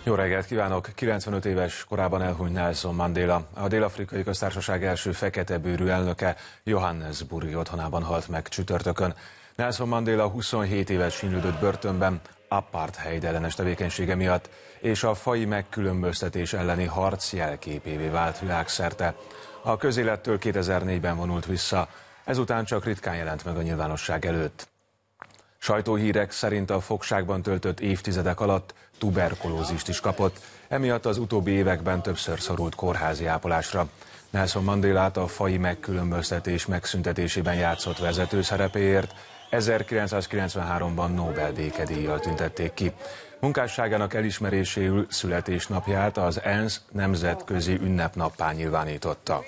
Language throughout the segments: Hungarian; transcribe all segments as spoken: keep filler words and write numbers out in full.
Jó reggelt kívánok! kilencvenöt éves korában elhunyt Nelson Mandela. A Dél-Afrikai Köztársaság első feketebőrű elnöke Johannesburgi otthonában halt meg csütörtökön. Nelson Mandela huszonhét éves sínlődött börtönben apartheid ellenes tevékenysége miatt, és a faji megkülönböztetés elleni harc jelképévé vált világszerte. A közélettől kétezer-négyben vonult vissza, ezután csak ritkán jelent meg a nyilvánosság előtt. Sajtóhírek szerint a fogságban töltött évtizedek alatt tuberkulózist is kapott, emiatt az utóbbi években többször szorult kórházi ápolásra. Nelson Mandelát a faji megkülönböztetés megszüntetésében játszott vezető szerepéért ezerkilencszázkilencvenháromban Nobel békedíjjal tüntették ki. Munkásságának elismeréséül születésnapját az ENSZ nemzetközi ünnepnappá nyilvánította.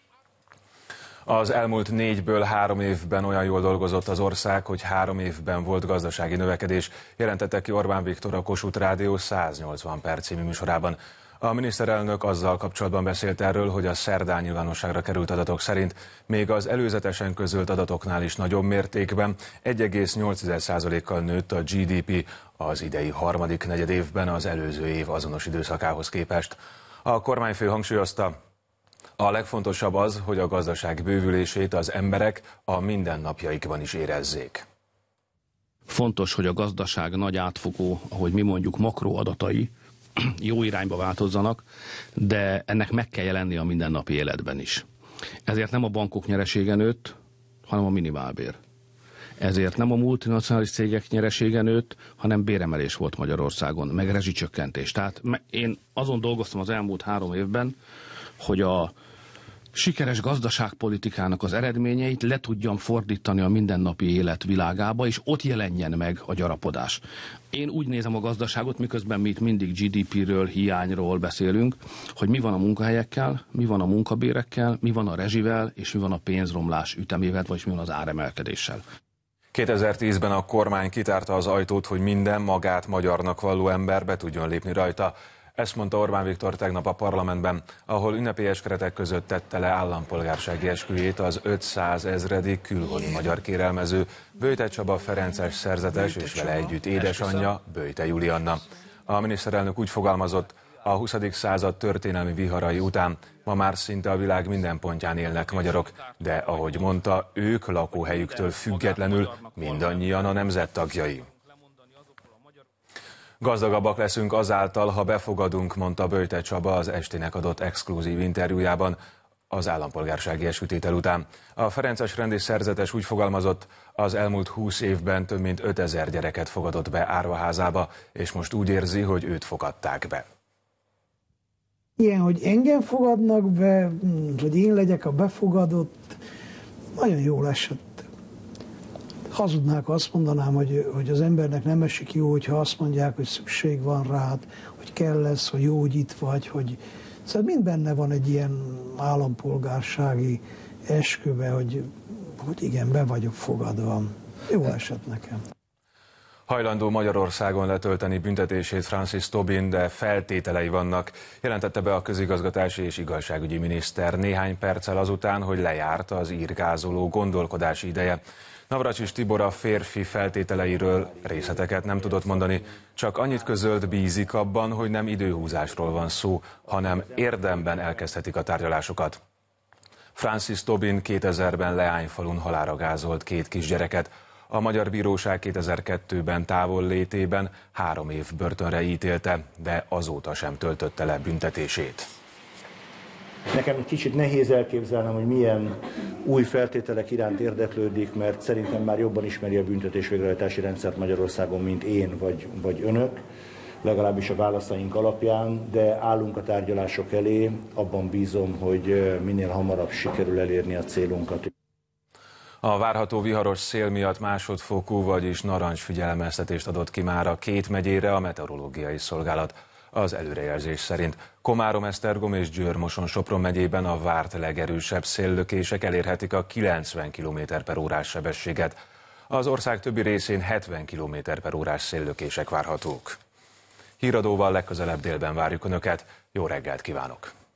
Az elmúlt négyből három évben olyan jól dolgozott az ország, hogy három évben volt gazdasági növekedés, jelentette ki Orbán Viktor a Kossuth Rádió száznyolcvan perc című műsorában. A miniszterelnök azzal kapcsolatban beszélt erről, hogy a szerdán nyilvánosságra került adatok szerint még az előzetesen közölt adatoknál is nagyobb mértékben egy egész nyolc százalékkal nőtt a gé dé pé az idei harmadik negyedévben az előző év azonos időszakához képest. A kormányfő hangsúlyozta, a legfontosabb az, hogy a gazdaság bővülését az emberek a mindennapjaikban is érezzék. Fontos, hogy a gazdaság nagy átfogó, ahogy mi mondjuk makroadatai jó irányba változzanak, de ennek meg kell jelenni a mindennapi életben is. Ezért nem a bankok nyeresége nőtt, hanem a minimálbér. Ezért nem a multinacionális cégek nyeresége nőtt, hanem béremelés volt Magyarországon, meg rezsicsökkentés. Tehát én azon dolgoztam az elmúlt három évben, hogy a sikeres gazdaságpolitikának az eredményeit le tudjam fordítani a mindennapi élet világába, és ott jelenjen meg a gyarapodás. Én úgy nézem a gazdaságot, miközben mi itt mindig gé dé péről, hiányról beszélünk, hogy mi van a munkahelyekkel, mi van a munkabérekkel, mi van a rezsivel, és mi van a pénzromlás ütemével, vagy mi van az áremelkedéssel. kétezer-tízben a kormány kitárta az ajtót, hogy minden magát magyarnak valló ember be tudjon lépni rajta. Ezt mondta Orbán Viktor tegnap a parlamentben, ahol ünnepélyes keretek között tette le állampolgársági esküjét az ötszázezredik külhoni magyar kérelmező, Böjte Csaba ferences szerzetes és vele együtt édesanyja, Böjte Julianna. A miniszterelnök úgy fogalmazott, a huszadik század történelmi viharai után ma már szinte a világ minden pontján élnek magyarok, de ahogy mondta, ők lakóhelyüktől függetlenül mindannyian a nemzet tagjai. Gazdagabbak leszünk azáltal, ha befogadunk, mondta Böjte Csaba az estének adott exkluzív interjújában az állampolgársági eskütétel után. A ferences rendi szerzetes úgy fogalmazott, az elmúlt húsz évben több mint ötezer gyereket fogadott be árvaházába, és most úgy érzi, hogy őt fogadták be. Ilyen, hogy engem fogadnak be, hogy én legyek a befogadott, nagyon jól esett. Hazudnák, ha azt mondanám, hogy, hogy az embernek nem esik jó, hogyha azt mondják, hogy szükség van rád, hogy kell lesz, hogy jó, hogy itt vagy, hogy... Szóval mind benne van egy ilyen állampolgársági eskübe, hogy, hogy igen, be vagyok fogadva. Jó esett nekem. Hajlandó Magyarországon letölteni büntetését Francis Tobin, de feltételei vannak, jelentette be a közigazgatási és igazságügyi miniszter néhány perccel azután, hogy lejárt az írgázoló gondolkodási ideje. Navracsics Tibor a férfi feltételeiről részleteket nem tudott mondani, csak annyit közölt, bízik abban, hogy nem időhúzásról van szó, hanem érdemben elkezdhetik a tárgyalásokat. Francis Tobin kétezerben Leányfalun halálra gázolt két kisgyereket. A magyar bíróság kétezer-kettőben távollétében három év börtönre ítélte, de azóta sem töltötte le büntetését. Nekem kicsit nehéz elképzelnem, hogy milyen új feltételek iránt érdeklődik, mert szerintem már jobban ismeri a büntetés végrehajtási rendszert Magyarországon, mint én vagy, vagy önök, legalábbis a válaszaink alapján, de állunk a tárgyalások elé, abban bízom, hogy minél hamarabb sikerül elérni a célunkat. A várható viharos szél miatt másodfokú, vagyis narancs figyelmeztetést adott ki már a két megyére a meteorológiai szolgálat. Az előrejelzés szerint Komárom-Esztergom és Győr-Moson-Sopron megyében a várt legerősebb széllökések elérhetik a kilencven kilométer per órás sebességet. Az ország többi részén hetven kilométer per órás széllökések várhatók. Híradóval legközelebb délben várjuk Önöket, jó reggelt kívánok!